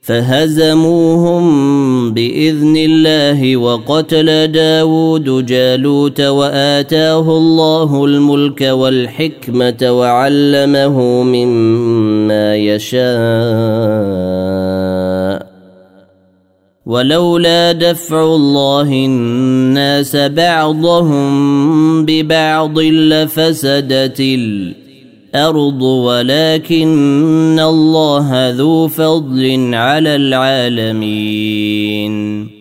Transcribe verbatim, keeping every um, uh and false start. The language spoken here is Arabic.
فهزموهم بإذن الله وقتل داود جالوت وآتاه الله الملك والحكمة وعلمه مما يشاء ولولا دفع الله الناس بعضهم ببعض لفسدت الأرض ولكن الله ذو فضل على العالمين.